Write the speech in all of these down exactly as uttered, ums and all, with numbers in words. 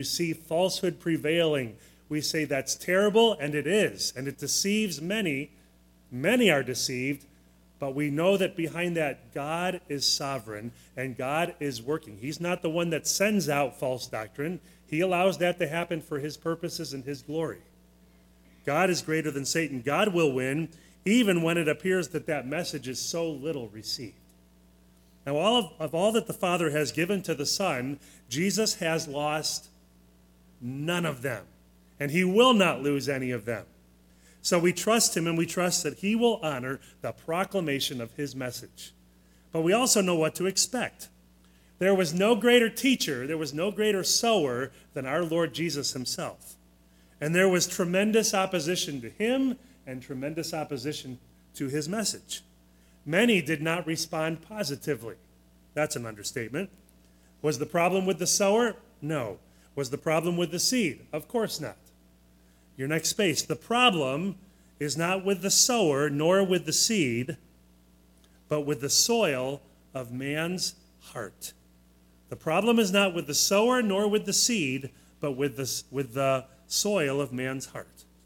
you see falsehood prevailing, we say that's terrible, and it is, and it deceives many. Many are deceived, but we know that behind that, God is sovereign, and God is working. He's not the one that sends out false doctrine. He allows that to happen for his purposes and his glory. God is greater than Satan. God will win, even when it appears that that message is so little received. Now, all of, of all that the Father has given to the Son, Jesus has lost none of them, and he will not lose any of them. So we trust him, and we trust that he will honor the proclamation of his message. But we also know what to expect. There was no greater teacher, there was no greater sower than our Lord Jesus himself. And there was tremendous opposition to him and tremendous opposition to his message. Many did not respond positively. That's an understatement. Was the problem with the sower? No. Was the problem with the seed? Of course not. Your next space. The problem is not with the sower nor with the seed, but with the soil of man's heart. The problem is not with the sower nor with the seed, but with the, with the soil of man's heart.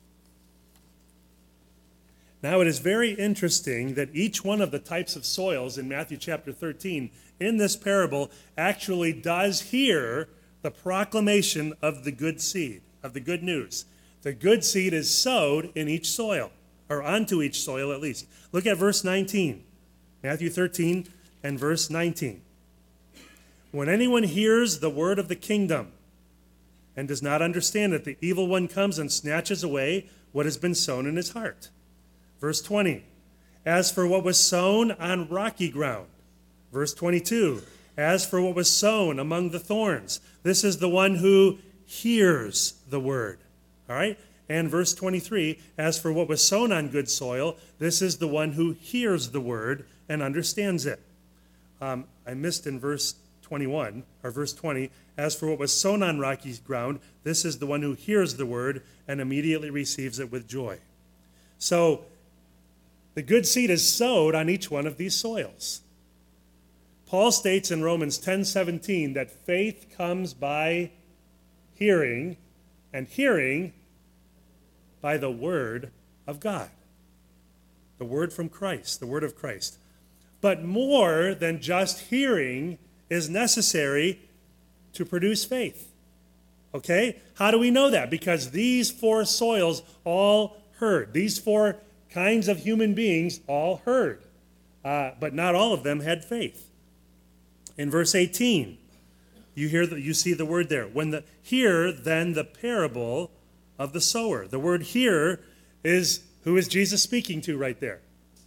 Now, it is very interesting that each one of the types of soils in Matthew chapter thirteen in this parable actually does hear the proclamation of the good seed, of the good news. The good seed is sowed in each soil, or onto each soil at least. Look at verse nineteen. Matthew thirteen and verse nineteen. When anyone hears the word of the kingdom and does not understand it, the evil one comes and snatches away what has been sown in his heart. Verse twenty, as for what was sown on rocky ground. Verse twenty-two, as for what was sown among the thorns. This is the one who hears the word. All right? And verse twenty-three, as for what was sown on good soil, this is the one who hears the word and understands it. Um, I missed in verse twenty-one, or verse twenty, as for what was sown on rocky ground, this is the one who hears the word and immediately receives it with joy. So, the good seed is sowed on each one of these soils. Paul states in Romans ten seventeen that faith comes by hearing, and hearing by the word of God. The word from Christ, the word of Christ. But more than just hearing is necessary to produce faith. Okay? How do we know that? Because these four soils all heard. These four kinds of human beings all heard. Uh, but not all of them had faith. In verse eighteen, you hear the, you see the word there. When the hear then the parable of the sower. The word hear is, who is Jesus speaking to right there?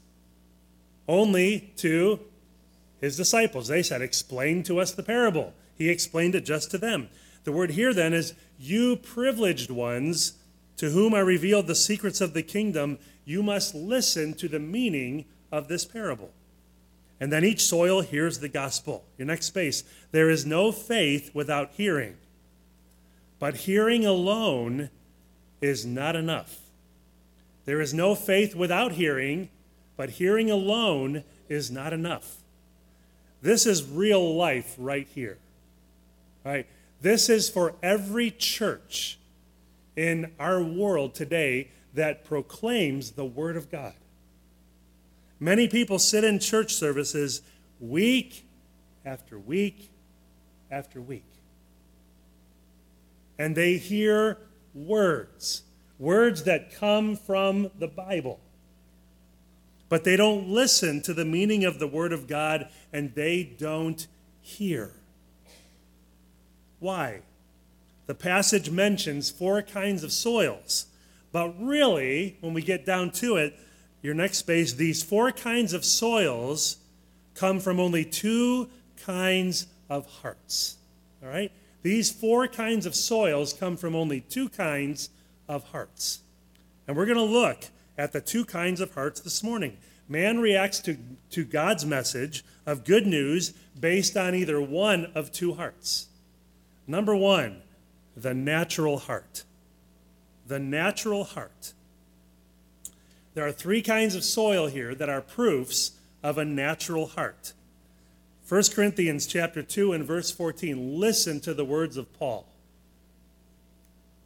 Only to his disciples. They said, explain to us the parable. He explained it just to them. The word here then is, you privileged ones to whom I revealed the secrets of the kingdom, you must listen to the meaning of this parable. And then each soil hears the gospel. Your next space. There is no faith without hearing. But hearing alone is not enough. There is no faith without hearing, but hearing alone is not enough. This is real life right here. All right? This is for every church in our world today that proclaims the Word of God. Many people sit in church services week after week after week. And they hear words, words that come from the Bible. But they don't listen to the meaning of the Word of God, and they don't hear. Why? The passage mentions four kinds of soils. But really, when we get down to it, your next space, these four kinds of soils come from only two kinds of hearts. All right? These four kinds of soils come from only two kinds of hearts. And we're going to look at the two kinds of hearts this morning. Man reacts to, to God's message of good news based on either one of two hearts. Number one, the natural heart. The natural heart. There are three kinds of soil here that are proofs of a natural heart. First Corinthians chapter two and verse fourteen. Listen to the words of Paul.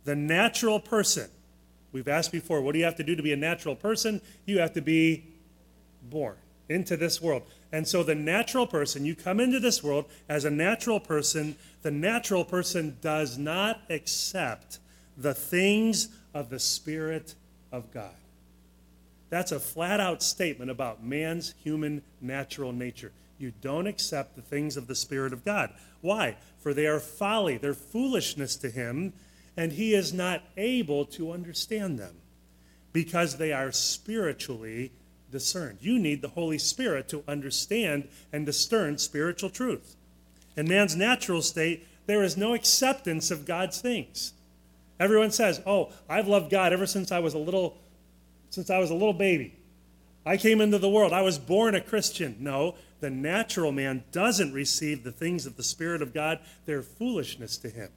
The natural person. We've asked before, what do you have to do to be a natural person? You have to be born into this world. And so the natural person, you come into this world as a natural person, the natural person does not accept the things of the Spirit of God. That's a flat-out statement about man's human natural nature. You don't accept the things of the Spirit of God. Why? For they are folly, they're foolishness to him, and he is not able to understand them because they are spiritually discerned. You need the Holy Spirit to understand and discern spiritual truth. In man's natural state, there is no acceptance of God's things. Everyone says, "Oh, I've loved God ever since I was a little, since I was a little baby. I came into the world. I was born a Christian." No, the natural man doesn't receive the things of the Spirit of God. They're foolishness to him.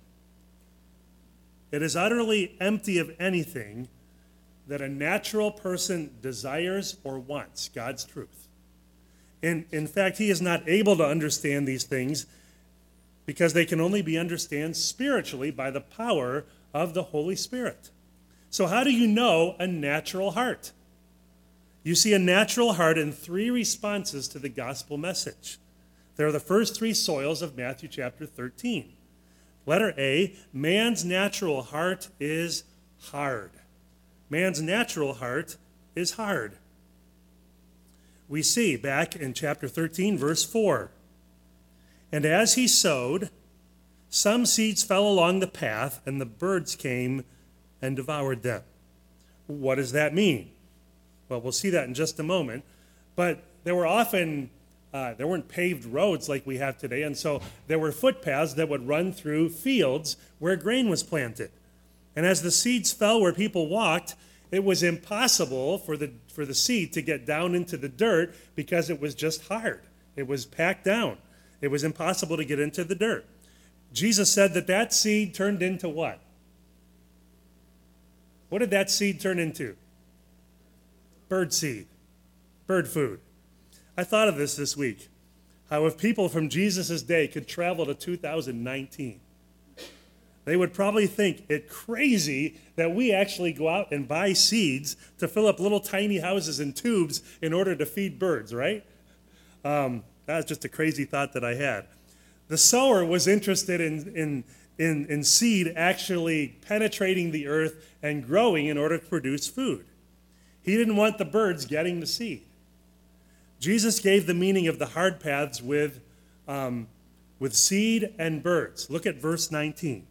It is utterly empty of anything that a natural person desires or wants, God's truth. And in fact, he is not able to understand these things because they can only be understood spiritually by the power of the Holy Spirit. So how do you know a natural heart? You see a natural heart in three responses to the gospel message. They're the first three soils of Matthew chapter thirteen. Letter A, man's natural heart is hard. Man's natural heart is hard. We see back in chapter thirteen, verse four. And as he sowed, some seeds fell along the path, and the birds came and devoured them. What does that mean? Well, we'll see that in just a moment. But there were often, uh, there weren't paved roads like we have today, and so there were footpaths that would run through fields where grain was planted. And as the seeds fell where people walked, it was impossible for the for the seed to get down into the dirt because it was just hard. It was packed down. It was impossible to get into the dirt. Jesus said that that seed turned into what? What did that seed turn into? Bird seed. Bird food. I thought of this this week. How if people from Jesus' day could travel to two thousand nineteen, they would probably think it crazy that we actually go out and buy seeds to fill up little tiny houses and tubes in order to feed birds, right? Um, that's just a crazy thought that I had. The sower was interested in, in, in, in seed actually penetrating the earth and growing in order to produce food. He didn't want the birds getting the seed. Jesus gave the meaning of the hard paths with, um, with seed and birds. Look at verse nineteen.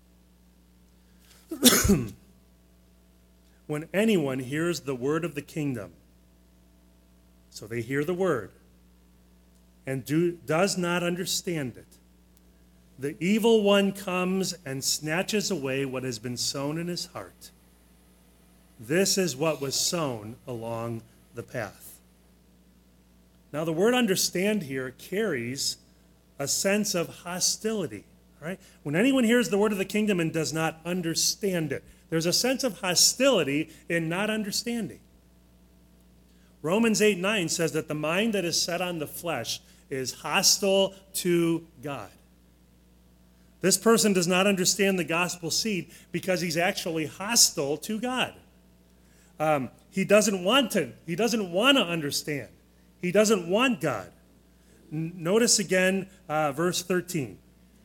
When anyone hears the word of the kingdom, so they hear the word, and do, does not understand it, the evil one comes and snatches away what has been sown in his heart. This is what was sown along the path. Now, the word understand here carries a sense of hostility. Right? When anyone hears the word of the kingdom and does not understand it, there's a sense of hostility in not understanding. Romans eight nine says that the mind that is set on the flesh is hostile to God. This person does not understand the gospel seed because he's actually hostile to God. Um, he doesn't want to. He doesn't want to understand. He doesn't want God. N- notice again uh, verse thirteen.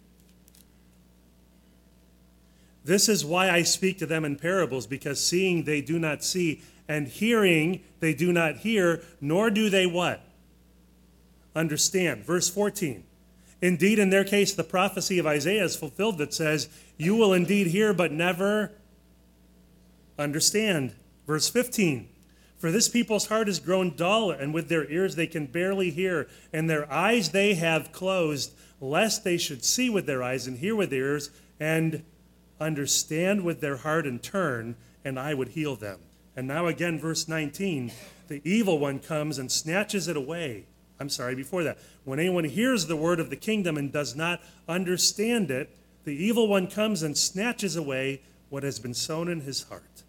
This is why I speak to them in parables, because seeing they do not see, and hearing they do not hear, nor do they what? Understand. Verse fourteen. Indeed, in their case, the prophecy of Isaiah is fulfilled that says, you will indeed hear, but never understand. Verse fifteen. For this people's heart is grown dull, and with their ears they can barely hear, and their eyes they have closed, lest they should see with their eyes and hear with their ears, and understand with their heart and turn, and I would heal them. And now again, verse nineteen, the evil one comes and snatches it away. I'm sorry, before that. When anyone hears the word of the kingdom and does not understand it, the evil one comes and snatches away what has been sown in his heart.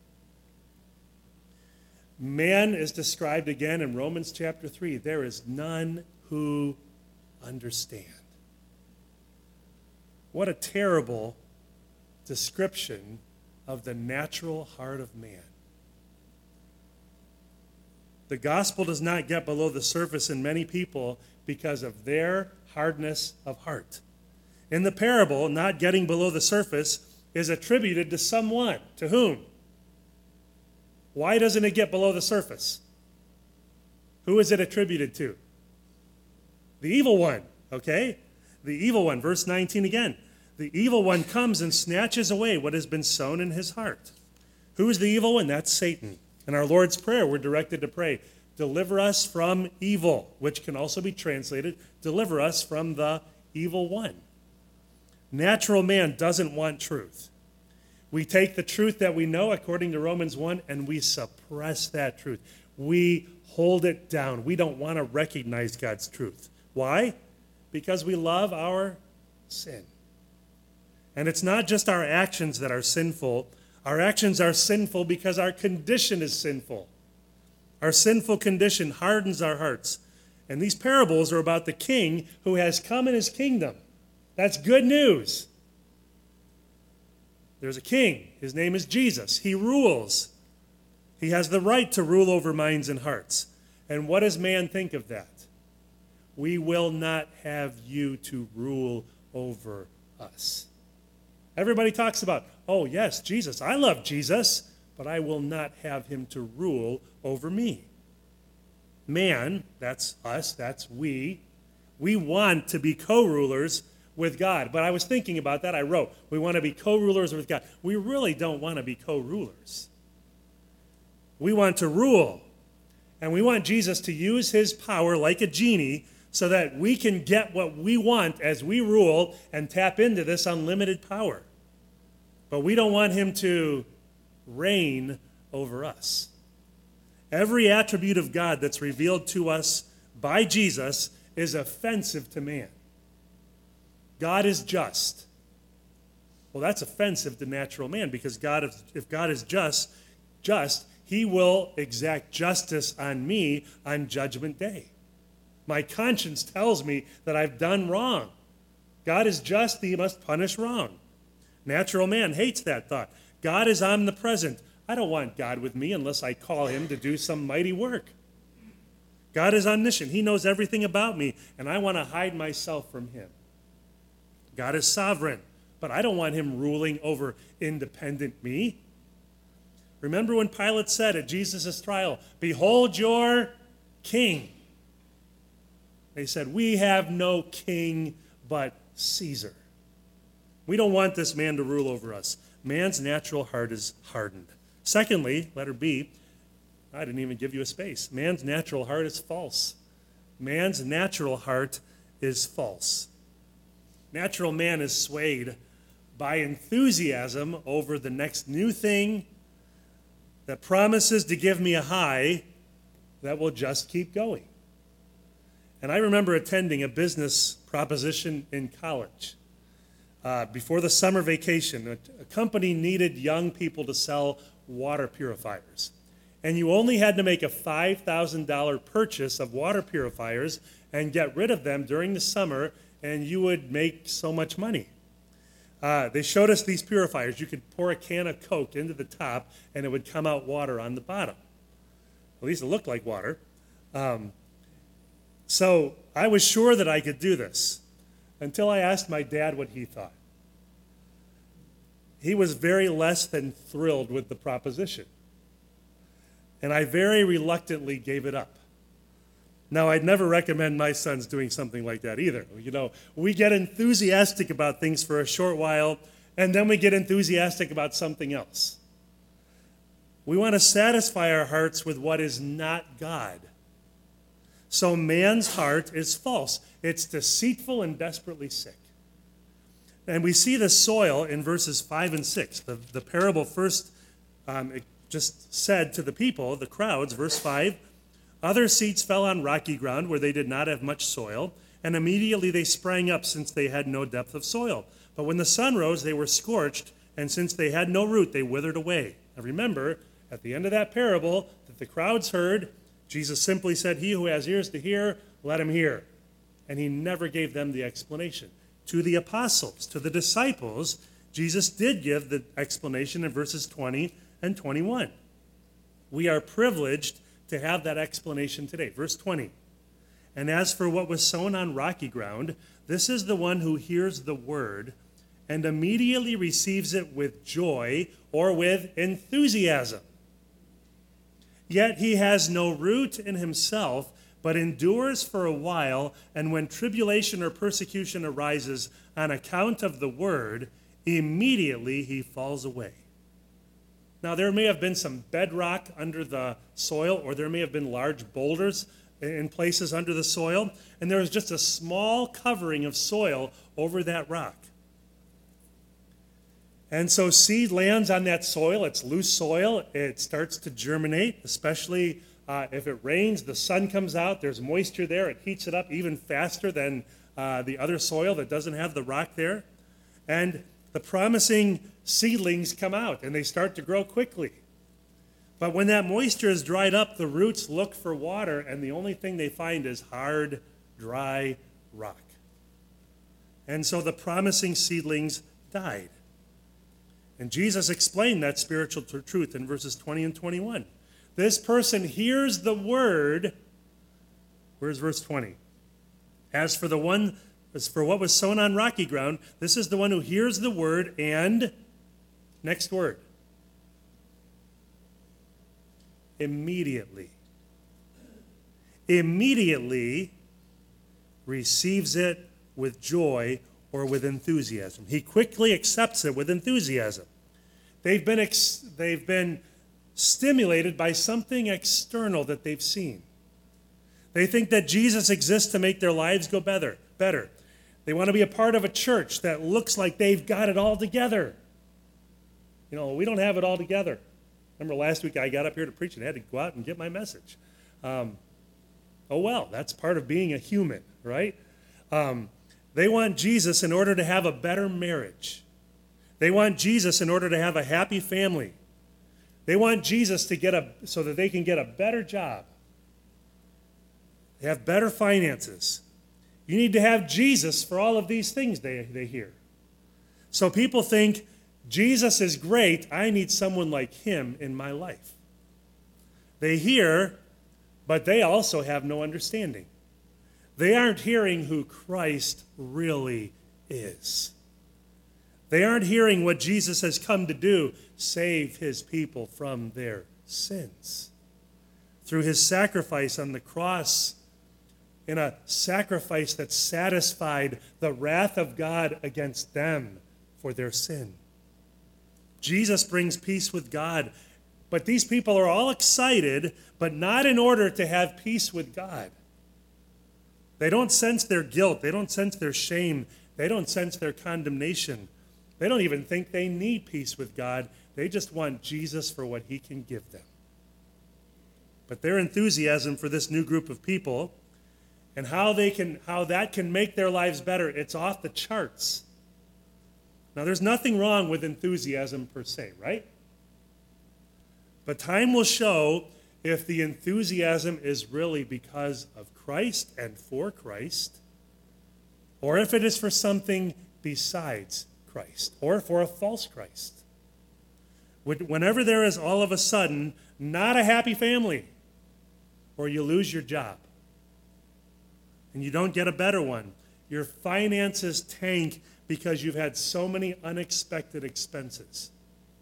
Man is described again in Romans chapter three. There is none who understand. What a terrible description of the natural heart of man. The gospel does not get below the surface in many people because of their hardness of heart. In the parable, not getting below the surface is attributed to someone. To whom? Why doesn't it get below the surface? Who is it attributed to? The evil one, okay? The evil one, verse nineteen again. The evil one comes and snatches away what has been sown in his heart. Who is the evil one? That's Satan. In our Lord's Prayer, we're directed to pray, deliver us from evil, which can also be translated, deliver us from the evil one. Natural man doesn't want truth. We take the truth that we know, according to Romans one, and we suppress that truth. We hold it down. We don't want to recognize God's truth. Why? Because we love our sin. And it's not just our actions that are sinful. Our actions are sinful because our condition is sinful. Our sinful condition hardens our hearts. And these parables are about the king who has come in his kingdom. That's good news. There's a king. His name is Jesus. He rules. He has the right to rule over minds and hearts. And what does man think of that? We will not have you to rule over us. Everybody talks about, oh yes, Jesus, I love Jesus, but I will not have him to rule over me. Man, that's us, that's we, we want to be co-rulers with God. But I was thinking about that. I wrote, we want to be co-rulers with God. We really don't want to be co-rulers. We want to rule. And we want Jesus to use his power like a genie so that we can get what we want as we rule and tap into this unlimited power. But we don't want him to reign over us. Every attribute of God that's revealed to us by Jesus is offensive to man. God is just. Well, that's offensive to natural man because God, if, if God is just, just, he will exact justice on me on Judgment Day. My conscience tells me that I've done wrong. God is just, he must punish wrong. Natural man hates that thought. God is omnipresent. I don't want God with me unless I call him to do some mighty work. God is omniscient. He knows everything about me, and I want to hide myself from him. God is sovereign, but I don't want him ruling over independent me. Remember when Pilate said at Jesus' trial, behold your king. They said, we have no king but Caesar. We don't want this man to rule over us. Man's natural heart is hardened. Secondly, letter B, I didn't even give you a space. Man's natural heart is false. Man's natural heart is false. Natural man is swayed by enthusiasm over the next new thing that promises to give me a high that will just keep going. And I remember attending a business proposition in college. Uh, before the summer vacation, a, a company needed young people to sell water purifiers. And you only had to make a five thousand dollars purchase of water purifiers and get rid of them during the summer, and you would make so much money. Uh, they showed us these purifiers. You could pour a can of Coke into the top, and it would come out water on the bottom. At least it looked like water. Um, so I was sure that I could do this until I asked my dad what he thought. He was very less than thrilled with the proposition. And I very reluctantly gave it up. Now, I'd never recommend my sons doing something like that either. You know, we get enthusiastic about things for a short while, and then we get enthusiastic about something else. We want to satisfy our hearts with what is not God. So man's heart is false. It's deceitful and desperately sick. And we see the soil in verses five and six. The, the parable first um, it just said to the people, the crowds, verse five, other seeds fell on rocky ground where they did not have much soil, and immediately they sprang up since they had no depth of soil. But when the sun rose, they were scorched, and since they had no root, they withered away. Now remember, at the end of that parable that the crowds heard, Jesus simply said, he who has ears to hear, let him hear. And he never gave them the explanation. To the apostles, to the disciples, Jesus did give the explanation in verses twenty and twenty-one. We are privileged to have that explanation today. Verse twenty. And as for what was sown on rocky ground, this is the one who hears the word and immediately receives it with joy or with enthusiasm. Yet he has no root in himself, but endures for a while, and when tribulation or persecution arises on account of the word, immediately he falls away. Now, there may have been some bedrock under the soil, or there may have been large boulders in places under the soil, and there was just a small covering of soil over that rock. And so seed lands on that soil. It's loose soil. It starts to germinate, especially uh, if it rains, the sun comes out, there's moisture there. It heats it up even faster than uh, the other soil that doesn't have the rock there. And the promising seedlings come out, and they start to grow quickly. But when that moisture is dried up, the roots look for water, and the only thing they find is hard, dry rock. And so the promising seedlings died. And Jesus explained that spiritual t- truth in verses twenty and twenty-one. This person hears the word. Where's verse twenty? As for the one, as for what was sown on rocky ground, this is the one who hears the word and, next word, immediately. Immediately receives it with joy or with enthusiasm. He quickly accepts it with enthusiasm. They've been ex- they've been stimulated by something external that they've seen. They think that Jesus exists to make their lives go better. better. They want to be a part of a church that looks like they've got it all together. You know, we don't have it all together. Remember last week I got up here to preach and had to go out and get my message. Um, oh well, that's part of being a human, right? Um, They want Jesus in order to have a better marriage. They want Jesus in order to have a happy family. They want Jesus to get a so that they can get a better job. They have better finances. You need to have Jesus for all of these things they, they hear. So people think, Jesus is great, I need someone like him in my life. They hear, but they also have no understanding. They aren't hearing who Christ really is. They aren't hearing what Jesus has come to do, save his people from their sins. Through his sacrifice on the cross, in a sacrifice that satisfied the wrath of God against them for their sin. Jesus brings peace with God, but these people are all excited, but not in order to have peace with God. They don't sense their guilt. They don't sense their shame. They don't sense their condemnation. They don't even think they need peace with God. They just want Jesus for what he can give them. But their enthusiasm for this new group of people and how they can, how that can make their lives better, it's off the charts. Now, there's nothing wrong with enthusiasm per se, right? But time will show if the enthusiasm is really because of Christ and for Christ, or if it is for something besides Christ, or for a false Christ. Whenever there is all of a sudden not a happy family, or you lose your job, and you don't get a better one, your finances tank because you've had so many unexpected expenses.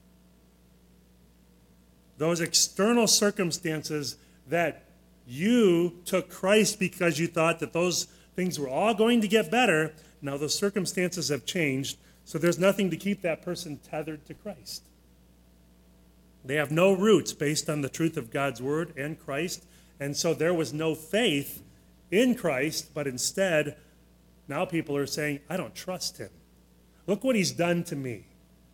Those external circumstances that you took Christ because you thought that those things were all going to get better, now those circumstances have changed, so there's nothing to keep that person tethered to Christ. They have no roots based on the truth of God's word and Christ, and so there was no faith in Christ, but instead, now people are saying, I don't trust him. Look what he's done to me.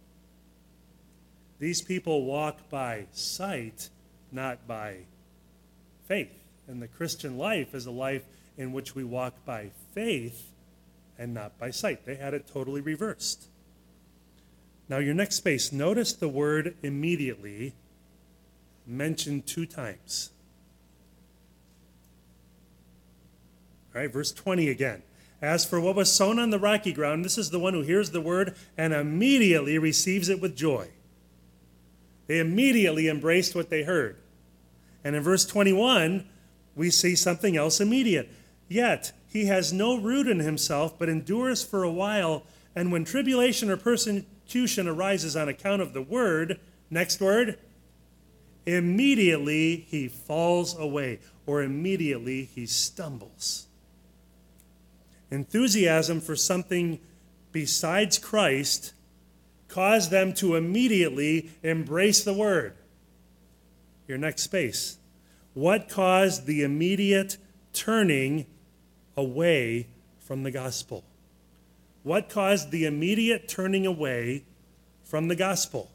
These people walk by sight, not by faith. And the Christian life is a life in which we walk by faith and not by sight. They had it totally reversed. Now, your next space, notice the word immediately mentioned two times. All right, verse twenty again. As for what was sown on the rocky ground, this is the one who hears the word and immediately receives it with joy. They immediately embraced what they heard. And in verse twenty-one, we see something else immediate. Yet he has no root in himself, but endures for a while. And when tribulation or persecution arises on account of the word, next word, immediately he falls away, or immediately he stumbles. Enthusiasm for something besides Christ caused them to immediately embrace the word. Your next space. What caused the immediate turning away from the gospel? What caused the immediate turning away from the gospel?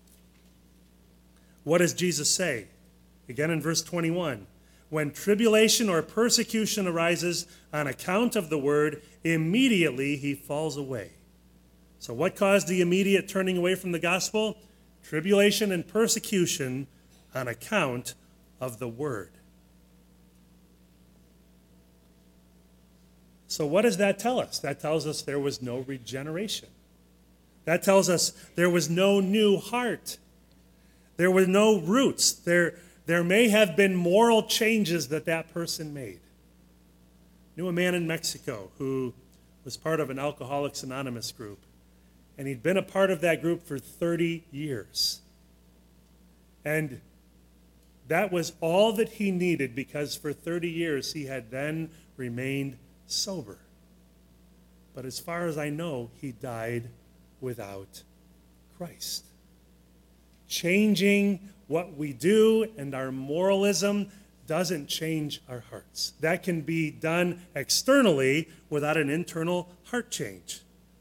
What does Jesus say? Again in verse twenty-one. When tribulation or persecution arises on account of the word, immediately he falls away. So what caused the immediate turning away from the gospel? Tribulation and persecution on account of the word. So what does that tell us? That tells us there was no regeneration. That tells us there was no new heart. There were no roots. There, there may have been moral changes that that person made. I knew a man in Mexico who was part of an Alcoholics Anonymous group, and he'd been a part of that group for thirty years. And that was all that he needed, because for thirty years he had then remained sober. But as far as I know, he died without Christ. Changing what we do and our moralism doesn't change our hearts. That can be done externally without an internal heart change.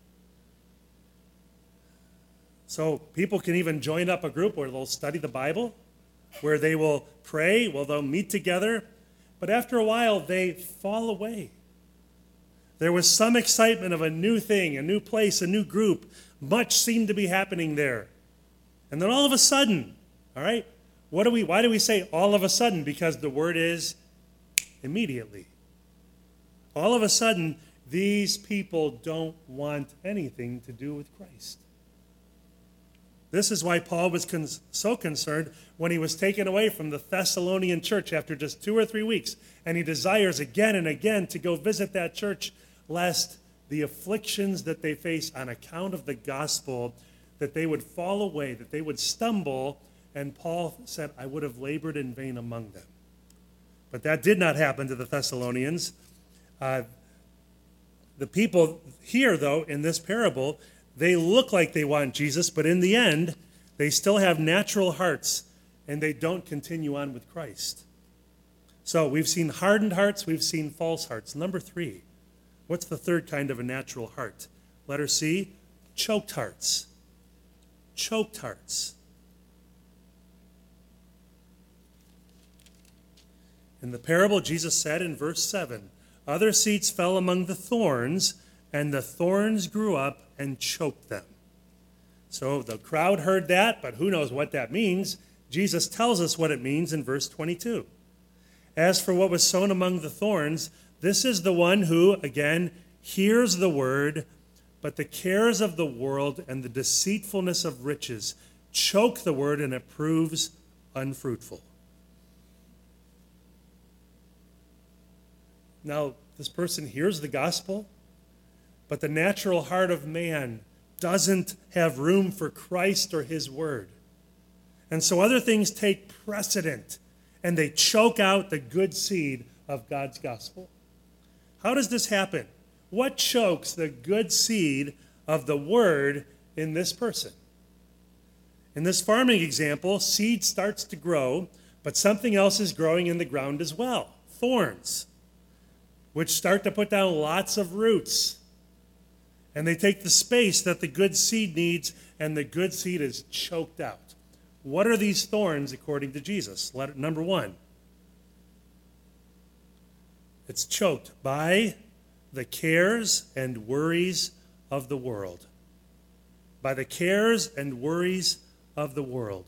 So people can even join up a group where they'll study the Bible, where they will pray, well, they'll meet together, but after a while they fall away. There was some excitement of a new thing, a new place, a new group. Much seemed to be happening there. And then all of a sudden, all right, what do we, why do we say all of a sudden? Because the word is immediately. All of a sudden, these people don't want anything to do with Christ. This is why Paul was con- so concerned when he was taken away from the Thessalonian church after just two or three weeks. And he desires again and again to go visit that church, lest the afflictions that they face on account of the gospel, that they would fall away, that they would stumble. And Paul said, I would have labored in vain among them. But that did not happen to the Thessalonians. Uh, the people here, though, in this parable, they look like they want Jesus, but in the end, they still have natural hearts, and they don't continue on with Christ. So we've seen hardened hearts, we've seen false hearts. Number three, what's the third kind of a natural heart? Letter C, choked hearts. Choked hearts. In the parable, Jesus said in verse seven, other seeds fell among the thorns, and the thorns grew up and choked them. So the crowd heard that, but who knows what that means? Jesus tells us what it means in verse twenty-two. As for what was sown among the thorns, this is the one who, again, hears the word, but the cares of the world and the deceitfulness of riches choke the word, and it proves unfruitful. Now, this person hears the gospel, but the natural heart of man doesn't have room for Christ or his word. And so other things take precedent, and they choke out the good seed of God's gospel. How does this happen? What chokes the good seed of the word in this person? In this farming example, seed starts to grow, but something else is growing in the ground as well. Thorns, which start to put down lots of roots. And they take the space that the good seed needs, and the good seed is choked out. What are these thorns according to Jesus? Letter, number one, it's choked by the cares and worries of the world. By the cares and worries of the world.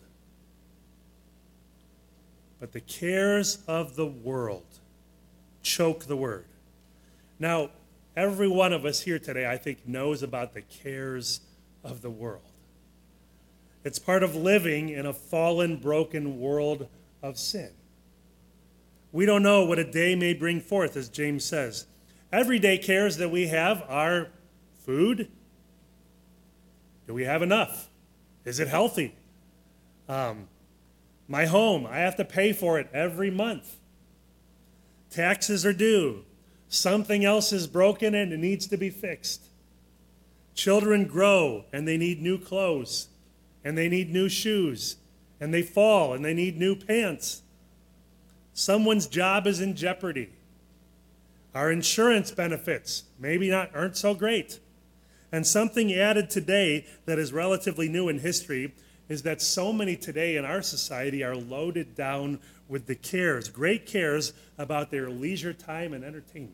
But the cares of the world choke the word. Now, every one of us here today, I think, knows about the cares of the world. It's part of living in a fallen, broken world of sin. We don't know what a day may bring forth, as James says. Everyday cares that we have are food. Do we have enough? Is it healthy? Um, my home, I have to pay for it every month. Taxes are due. Something else is broken and it needs to be fixed. Children grow and they need new clothes, and they need new shoes, and they fall and they need new pants. Someone's job is in jeopardy. Our insurance benefits maybe not aren't so great. And something added today that is relatively new in history is that so many today in our society are loaded down with the cares, great cares about their leisure time and entertainment.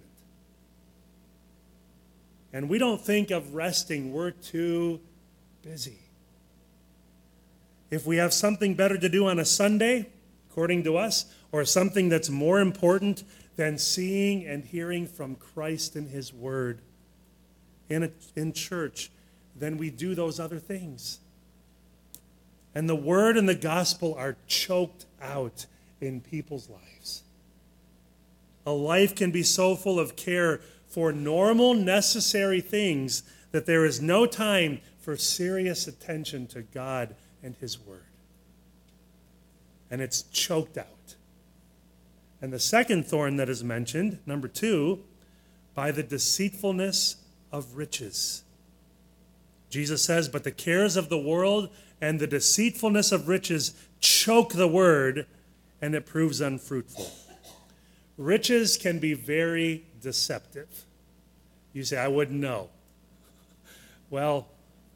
And we don't think of resting. We're too busy. If we have something better to do on a Sunday, according to us, or something that's more important than seeing and hearing from Christ and his word in, a, in church, then we do those other things. And the word and the gospel are choked out in people's lives. A life can be so full of care for normal, necessary things that there is no time for serious attention to God and his word. And it's choked out. And the second thorn that is mentioned, number two, by the deceitfulness of riches. Jesus says, but the cares of the world and the deceitfulness of riches choke the word, and it proves unfruitful. Riches can be very deceptive. You say, I wouldn't know. Well,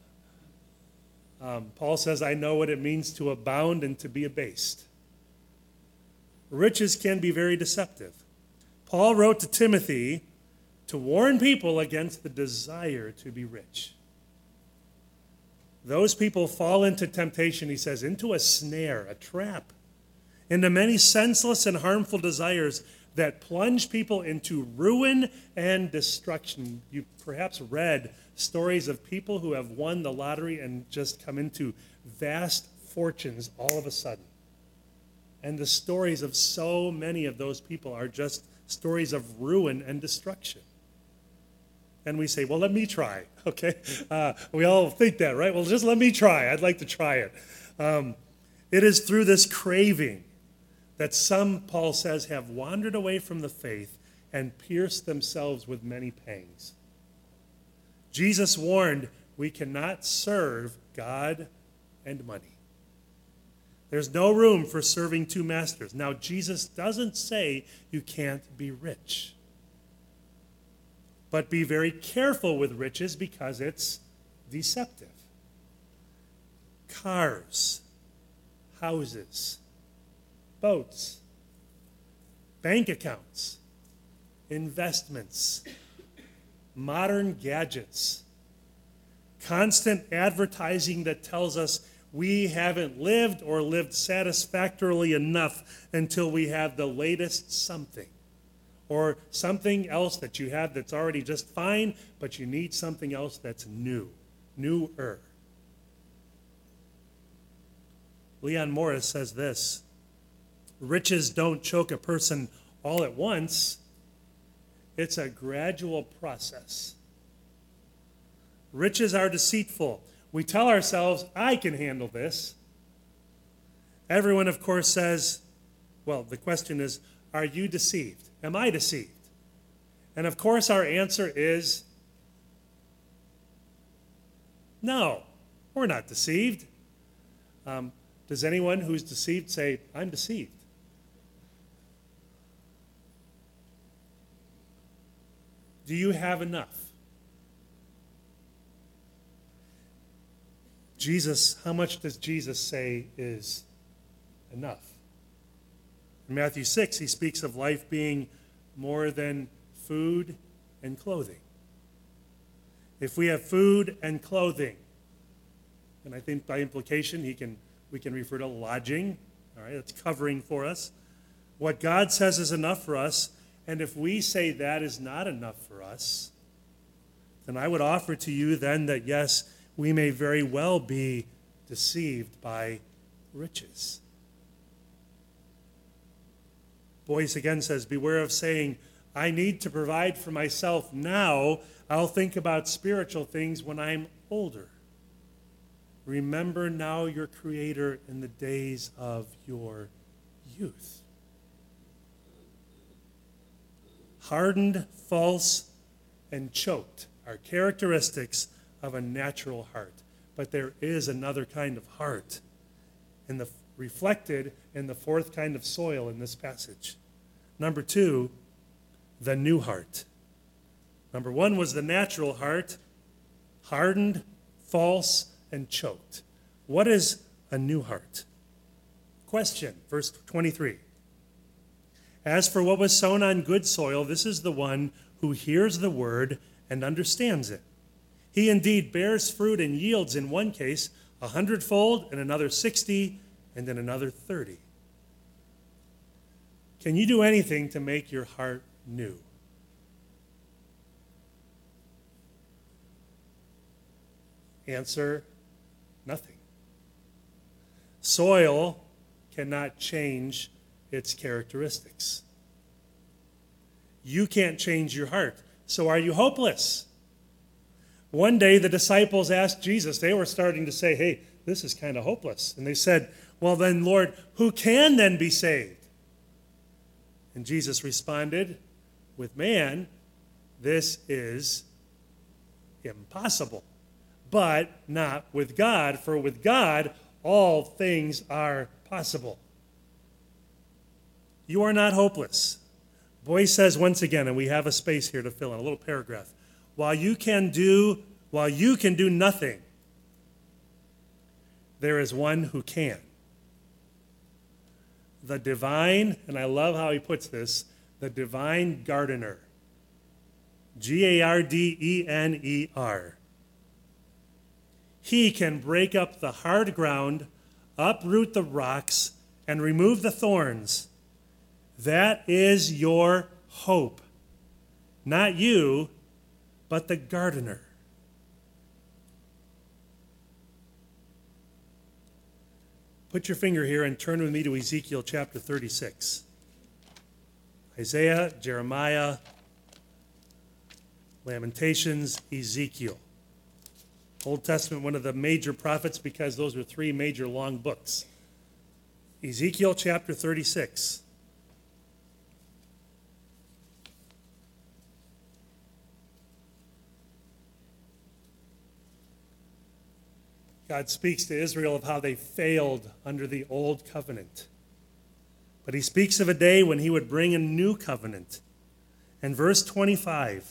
um, Paul says, I know what it means to abound and to be abased. Riches can be very deceptive. Paul wrote to Timothy to warn people against the desire to be rich. Those people fall into temptation, he says, into a snare, a trap, into many senseless and harmful desires that plunge people into ruin and destruction. You've perhaps read stories of people who have won the lottery and just come into vast fortunes all of a sudden. And the stories of so many of those people are just stories of ruin and destruction. And we say, well, let me try, okay? Uh, we all think that, right? Well, just let me try. I'd like to try it. Um, it is through this craving that some, Paul says, have wandered away from the faith and pierced themselves with many pangs. Jesus warned, we cannot serve God and money. There's no room for serving two masters. Now, Jesus doesn't say you can't be rich. But be very careful with riches because it's deceptive. Cars, houses, boats, bank accounts, investments, modern gadgets, constant advertising that tells us we haven't lived or lived satisfactorily enough until we have the latest something. Or something else that you have that's already just fine, but you need something else that's new, newer. Leon Morris says this, riches don't choke a person all at once. It's a gradual process. Riches are deceitful. We tell ourselves, I can handle this. Everyone, of course, says, well, the question is, are you deceived? Am I deceived? And of course our answer is no, we're not deceived. Um, does anyone who's deceived say, I'm deceived? Do you have enough? Jesus, how much does Jesus say is enough? In Matthew six, he speaks of life being more than food and clothing. If we have food and clothing, and I think by implication he can we can refer to lodging, all right, that's covering for us. What God says is enough for us, and if we say that is not enough for us, And I would offer to you then that, yes, we may very well be deceived by riches. Boyce again says, beware of saying, I need to provide for myself now. I'll think about spiritual things when I'm older. Remember now your Creator in the days of your youth. Hardened, false, and choked are characteristics of a natural heart. But there is another kind of heart in the, reflected in the fourth kind of soil in this passage. Number two, the new heart. Number one was the natural heart, hardened, false, and choked. What is a new heart? Question, verse twenty-three. As for what was sown on good soil, this is the one who hears the word and understands it. He indeed bears fruit and yields in one case a hundredfold, in another sixty, and in another thirty. Can you do anything to make your heart new? Answer, nothing. Soil cannot change its characteristics. You can't change your heart. So are you hopeless? One day the disciples asked Jesus, they were starting to say, hey, this is kind of hopeless. And they said, well then, Lord, who can then be saved? And Jesus responded, with man, this is impossible. But not with God, for with God, all things are possible. You are not hopeless. Boyce says once again, and we have a space here to fill in, a little paragraph. While you can do, while you can do nothing, there is one who can. The divine, and I love how he puts this, the divine gardener. G A R D E N E R. He can break up the hard ground, uproot the rocks, and remove the thorns. That is your hope. Not you, but the gardener. Put your finger here and turn with me to Ezekiel chapter thirty-six. Isaiah, Jeremiah, Lamentations, Ezekiel. Old Testament, one of the major prophets, because those are three major long books. Ezekiel chapter thirty-six. God speaks to Israel of how they failed under the old covenant. But he speaks of a day when he would bring a new covenant. And verse twenty-five,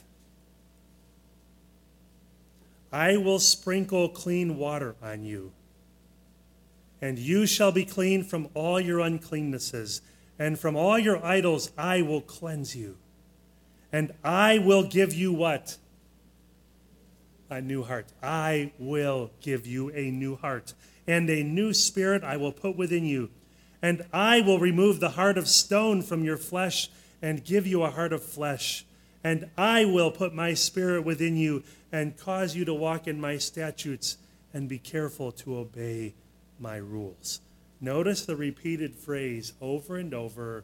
I will sprinkle clean water on you, and you shall be clean from all your uncleannesses, and from all your idols I will cleanse you. And I will give you what? A new heart. I will give you a new heart, and a new spirit I will put within you. And I will remove the heart of stone from your flesh and give you a heart of flesh. And I will put my spirit within you and cause you to walk in my statutes and be careful to obey my rules. Notice the repeated phrase over and over,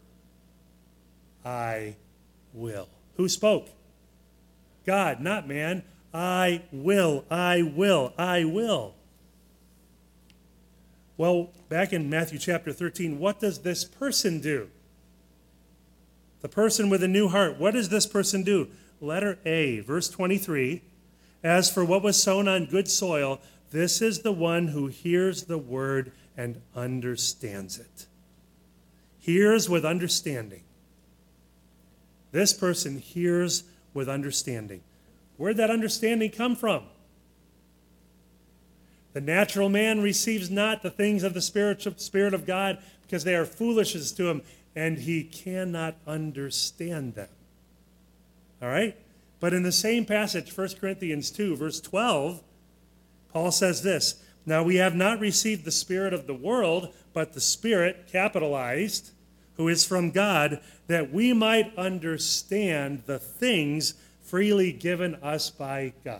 I will. Who spoke? God, not man. I will, I will, I will. Well, back in Matthew chapter thirteen, what does this person do? The person with a new heart, what does this person do? Letter A, verse twenty-three. As for what was sown on good soil, this is the one who hears the word and understands it. Hears with understanding. This person hears with understanding. Where'd that understanding come from? The natural man receives not the things of the spiritual Spirit of God because they are foolishness to him, and he cannot understand them. All right? But in the same passage, First Corinthians two, verse twelve, Paul says this, now we have not received the spirit of the world, but the Spirit, capitalized, who is from God, that we might understand the things freely given us by God.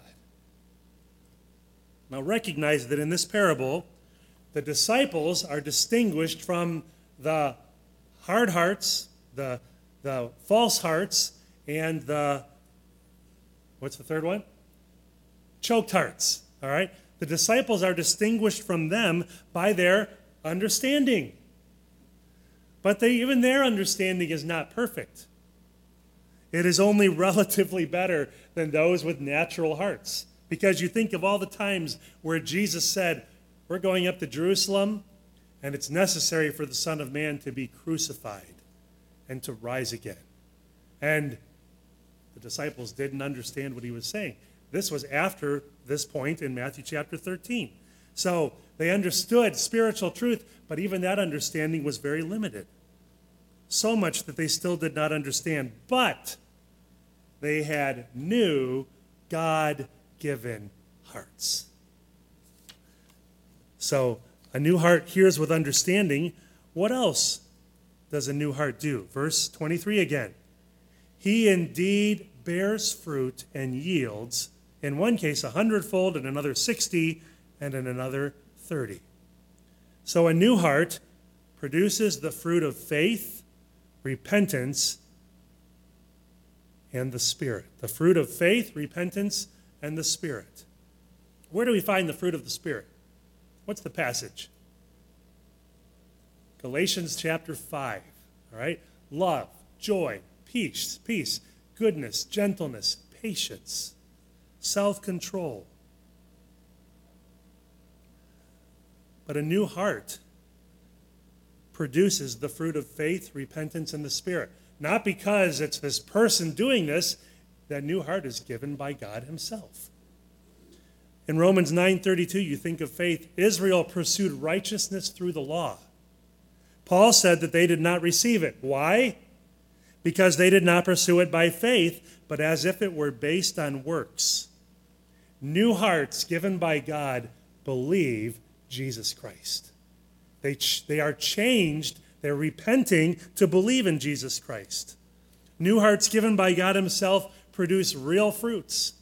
Now recognize that in this parable, the disciples are distinguished from the hard hearts, the, the false hearts, and the, what's the third one? Choked hearts, all right? The disciples are distinguished from them by their understanding. But they, even their understanding is not perfect. It is only relatively better than those with natural hearts. Because you think of all the times where Jesus said, we're going up to Jerusalem, and it's necessary for the Son of Man to be crucified and to rise again. And the disciples didn't understand what he was saying. This was after this point in Matthew chapter thirteen. So they understood spiritual truth, but even that understanding was very limited. So much that they still did not understand. But they had new God-given hearts. So a new heart hears with understanding. What else does a new heart do? Verse twenty-three again. He indeed bears fruit and yields, in one case a hundredfold, in another sixty, and in another thirty. So a new heart produces the fruit of faith, repentance, and the Spirit. The fruit of faith, repentance, and the Spirit. Where do we find the fruit of the Spirit? What's the passage? Galatians chapter five, all right? Love, joy, peace, peace, goodness, gentleness, patience, self-control. But a new heart produces the fruit of faith, repentance, and the Spirit. Not because it's this person doing this. That new heart is given by God himself. In Romans nine thirty-two, you think of faith. Israel pursued righteousness through the law. Paul said that they did not receive it. Why? Because they did not pursue it by faith, but as if it were based on works. New hearts given by God believe Jesus Christ. They, ch- they are changed, they're repenting to believe in Jesus Christ. New hearts given by God himself produce real fruits.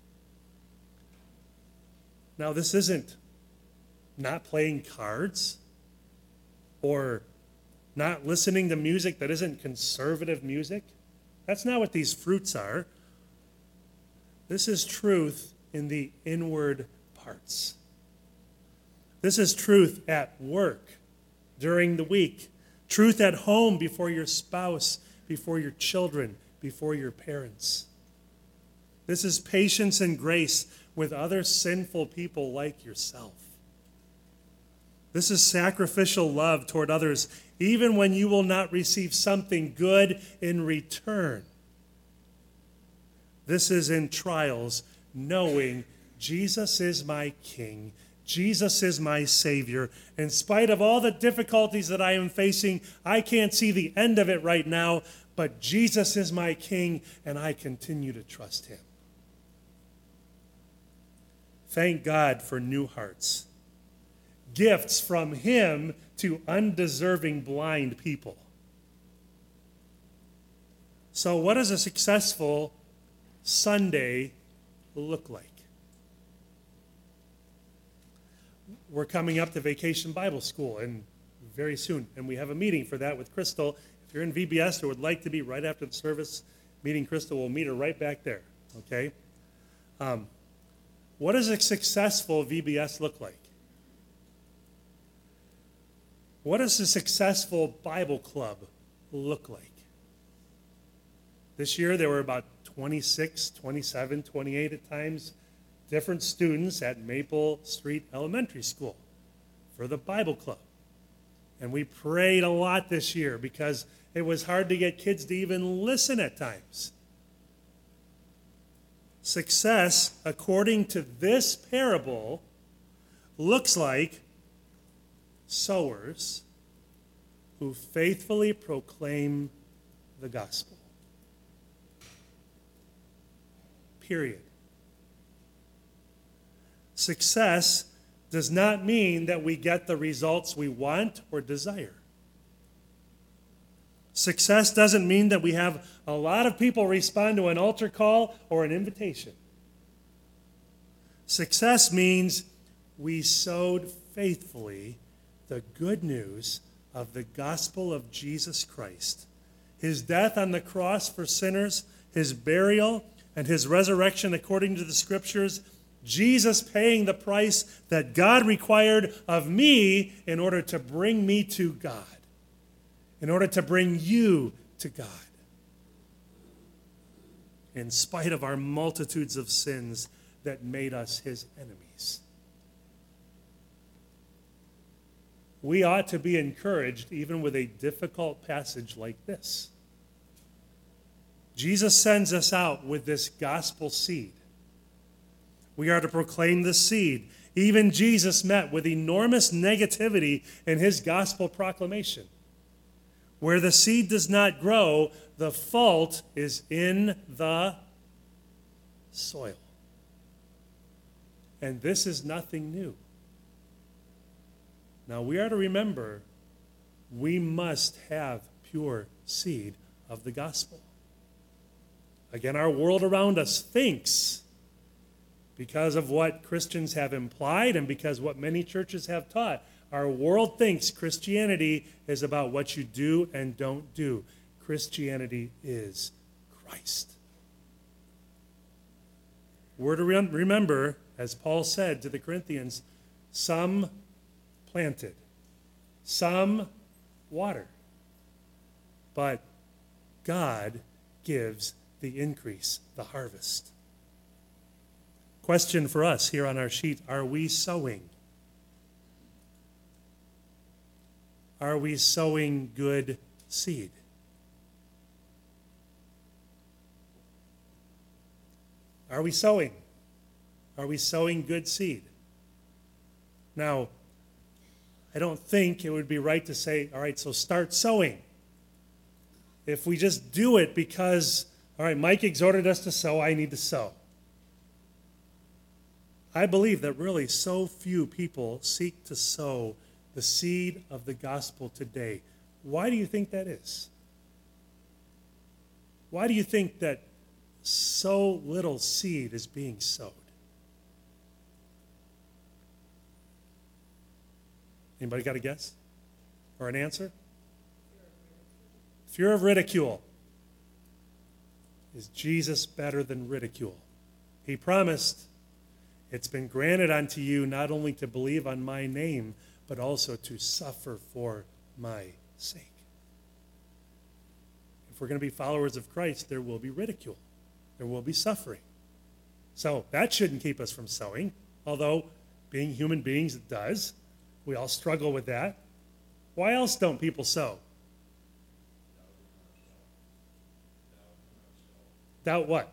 Now, this isn't not playing cards or not listening to music that isn't conservative music. That's not what these fruits are. This is truth in the inward parts. This is truth at work during the week. Truth at home before your spouse, before your children, before your parents. This is patience and grace with other sinful people like yourself. This is sacrificial love toward others, even when you will not receive something good in return. This is in trials, knowing Jesus is my King. Jesus is my Savior. In spite of all the difficulties that I am facing, I can't see the end of it right now, but Jesus is my King, and I continue to trust him. Thank God for new hearts. Gifts from him to undeserving blind people. So what does a successful Sunday look like? We're coming up to Vacation Bible School and very soon, and we have a meeting for that with Crystal. If you're in V B S or would like to be right after the service, meeting Crystal, we'll meet her right back there, okay? Um, what does a successful V B S look like? What does a successful Bible club look like? This year there were about twenty-six, twenty-seven, twenty-eight at times, different students at Maple Street Elementary School for the Bible Club. And we prayed a lot this year because it was hard to get kids to even listen at times. Success, according to this parable, looks like sowers who faithfully proclaim the gospel. Period. Success does not mean that we get the results we want or desire. Success doesn't mean that we have a lot of people respond to an altar call or an invitation. Success means we sowed faithfully the good news of the gospel of Jesus Christ, his death on the cross for sinners, his burial, and his resurrection according to the scriptures, Jesus paying the price that God required of me in order to bring me to God, in order to bring you to God. In spite of our multitudes of sins that made us his enemies. We ought to be encouraged even with a difficult passage like this. Jesus sends us out with this gospel seed. We are to proclaim the seed. Even Jesus met with enormous negativity in his gospel proclamation. Where the seed does not grow, the fault is in the soil. And this is nothing new. Now we are to remember, we must have pure seed of the gospel. Again, our world around us thinks, because of what Christians have implied and because what many churches have taught, our world thinks Christianity is about what you do and don't do. Christianity is Christ. We're to re- remember, as Paul said to the Corinthians, some planted, some water, but God gives the increase, the harvest. Question for us here on our sheet, are we sowing? Are we sowing good seed? Are we sowing? Are we sowing good seed? Now, I don't think it would be right to say, all right, so start sowing. If we just do it because, all right, Mike exhorted us to sow, I need to sow. I believe that really so few people seek to sow the seed of the gospel today. Why do you think that is? Why do you think that so little seed is being sowed? Anybody got a guess or an answer? Fear of ridicule. Is Jesus better than ridicule? He promised, it's been granted unto you not only to believe on my name, but also to suffer for my sake. If we're going to be followers of Christ, there will be ridicule. There will be suffering. So that shouldn't keep us from sowing, although being human beings, it does. We all struggle with that. Why else don't people sow? Doubt what?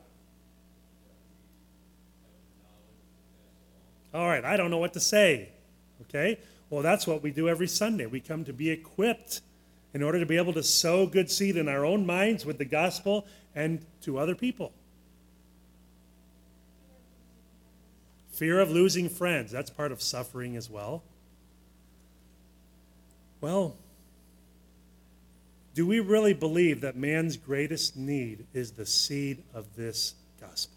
All right, I don't know what to say. Okay? Well, that's what we do every Sunday. We come to be equipped in order to be able to sow good seed in our own minds with the gospel and to other people. Fear of losing friends. That's part of suffering as well. Well, do we really believe that man's greatest need is the seed of this gospel?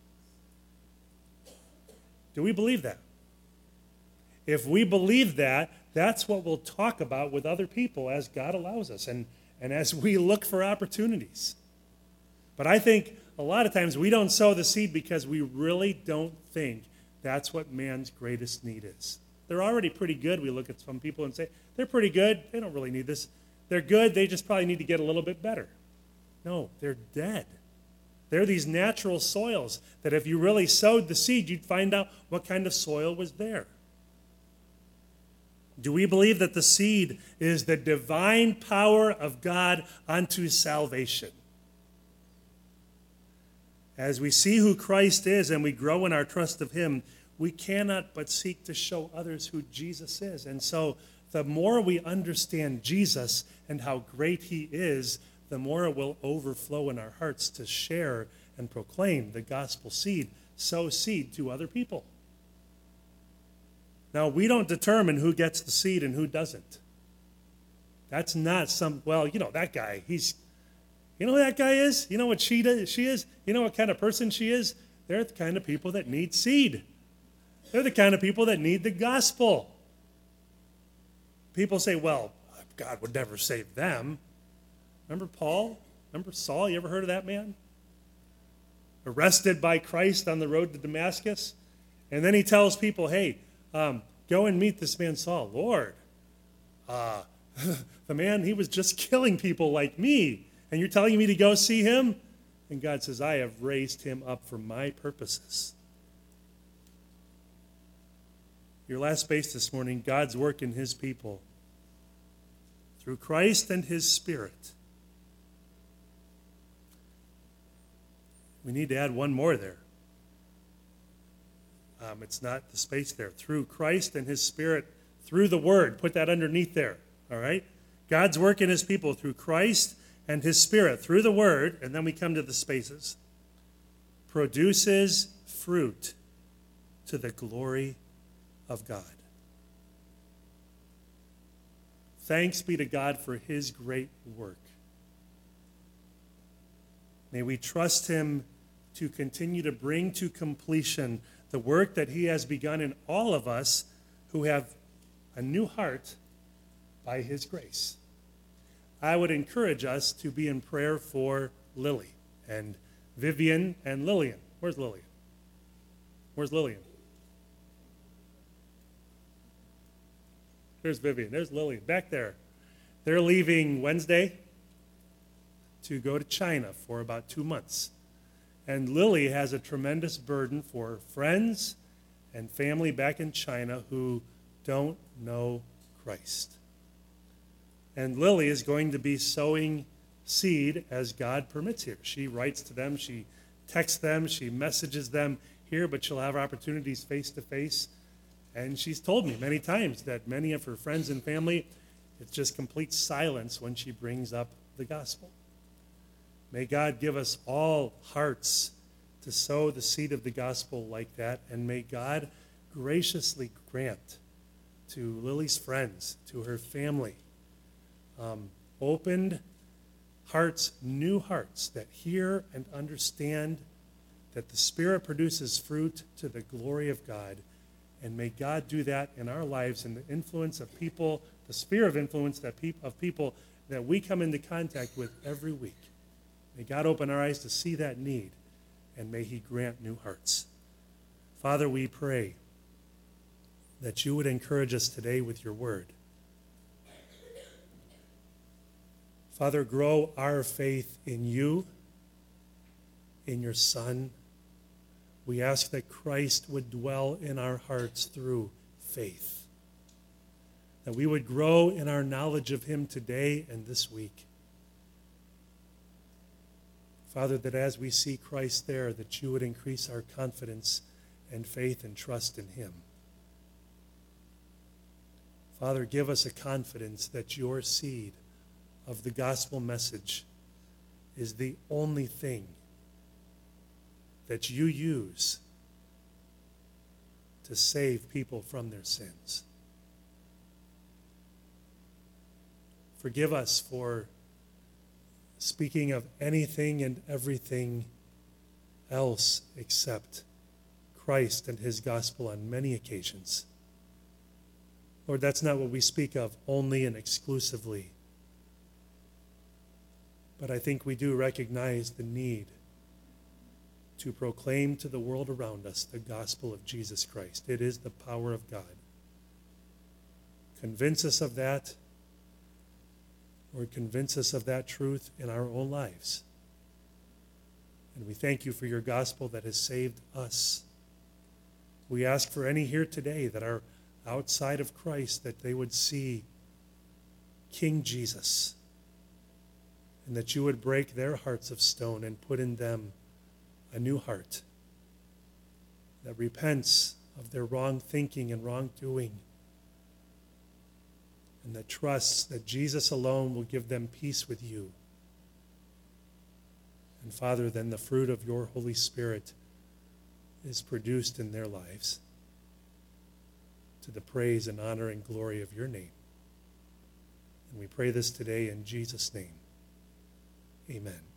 Do we believe that? If we believe that, that's what we'll talk about with other people as God allows us and, and as we look for opportunities. But I think a lot of times we don't sow the seed because we really don't think that's what man's greatest need is. They're already pretty good. We look at some people and say, they're pretty good. They don't really need this. They're good. They just probably need to get a little bit better. No, they're dead. They're these natural soils that if you really sowed the seed, you'd find out what kind of soil was there. Do we believe that the seed is the divine power of God unto salvation? As we see who Christ is and we grow in our trust of him, we cannot but seek to show others who Jesus is. And so the more we understand Jesus and how great he is, the more it will overflow in our hearts to share and proclaim the gospel seed, sow seed to other people. Now, we don't determine who gets the seed and who doesn't. That's not some, well, you know, that guy, he's, you know who that guy is? You know what she does, she is? You know what kind of person she is? They're the kind of people that need seed. They're the kind of people that need the gospel. People say, well, God would never save them. Remember Paul? Remember Saul? You ever heard of that man? Arrested by Christ on the road to Damascus. And then he tells people, hey, um, go and meet this man Saul. Lord, uh, the man, he was just killing people like me. And you're telling me to go see him? And God says, I have raised him up for my purposes. Your last space this morning, God's work in his people. Through Christ and his Spirit. We need to add one more there. Um, it's not the space there. Through Christ and his Spirit, through the Word. Put that underneath there, all right? God's work in his people through Christ and his Spirit, through the Word, and then we come to the spaces. Produces fruit to the glory of God. Thanks be to God for his great work. May we trust him to continue to bring to completion the work that he has begun in all of us who have a new heart by his grace. I would encourage us to be in prayer for Lily and Vivian and Lillian. Where's Lillian? Where's Lillian? There's Vivian. There's Lillian. Back there. They're leaving Wednesday to go to China for about two months. And Lily has a tremendous burden for friends and family back in China who don't know Christ. And Lily is going to be sowing seed as God permits here. She writes to them, she texts them, she messages them here, but she'll have opportunities face to face. And she's told me many times that many of her friends and family, it's just complete silence when she brings up the gospel. May God give us all hearts to sow the seed of the gospel like that, and may God graciously grant to Lily's friends, to her family, um, opened hearts, new hearts that hear and understand that the Spirit produces fruit to the glory of God. And may God do that in our lives and the influence of people, the sphere of influence that peop- of people that we come into contact with every week. May God open our eyes to see that need, and may he grant new hearts. Father, we pray that you would encourage us today with your word. Father, grow our faith in you, in your Son. We ask that Christ would dwell in our hearts through faith, that we would grow in our knowledge of him today and this week. Father, that as we see Christ there, that you would increase our confidence and faith and trust in him. Father, give us a confidence that your seed of the gospel message is the only thing that you use to save people from their sins. Forgive us for speaking of anything and everything else except Christ and his gospel on many occasions. Lord, that's not what we speak of only and exclusively. But I think we do recognize the need to proclaim to the world around us the gospel of Jesus Christ. It is the power of God. Convince us of that, or convince us of that truth in our own lives. And we thank you for your gospel that has saved us. We ask for any here today that are outside of Christ, that they would see King Jesus, and that you would break their hearts of stone and put in them a new heart that repents of their wrong thinking and wrongdoing, and that trusts that Jesus alone will give them peace with you. And Father, then the fruit of your Holy Spirit is produced in their lives to the praise and honor and glory of your name. And we pray this today in Jesus' name. Amen.